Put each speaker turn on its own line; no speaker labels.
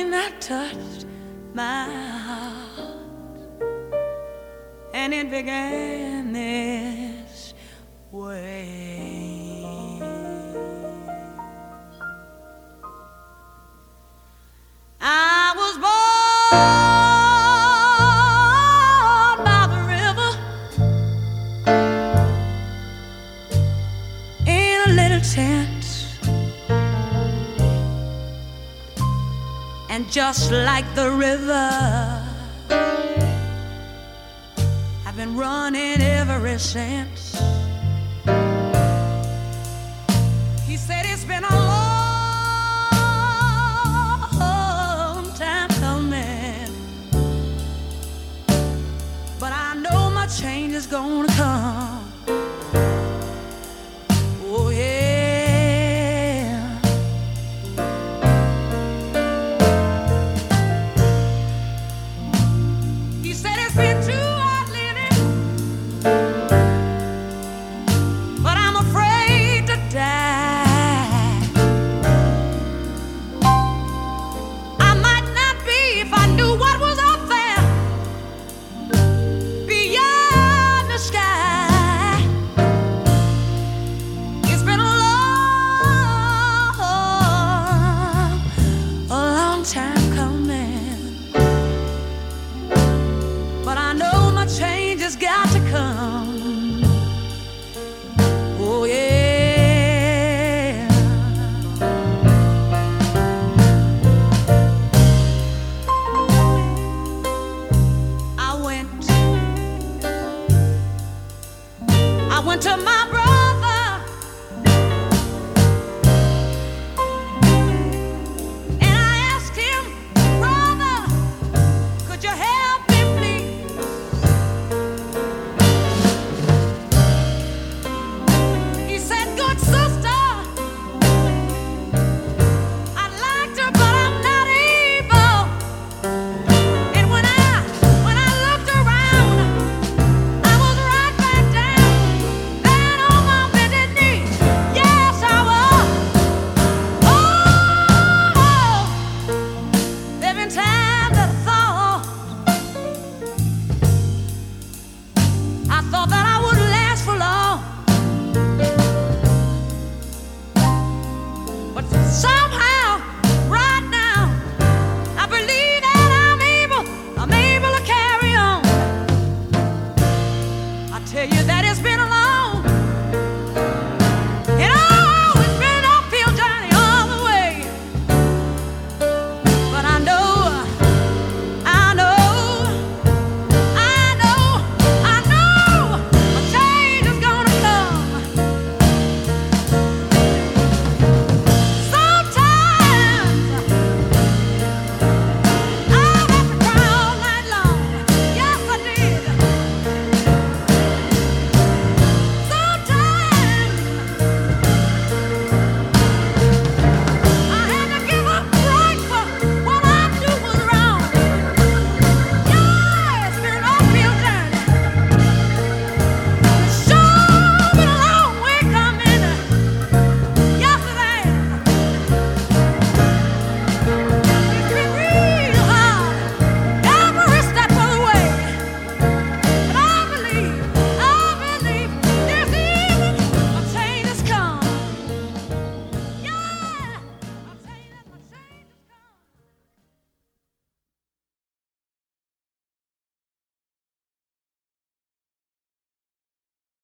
something that touched my heart, and it began this way. I was born by the river in a little tent, and just like the river, I've been running ever since. He said it's been a long time coming, but I know my change is gonna come. Oh yeah. He said it's been too hard living, but I'm afraid to die. I might not be if I knew what was up there beyond the sky. It's been a long time coming, but I know my change has got to come. Oh yeah. I went to my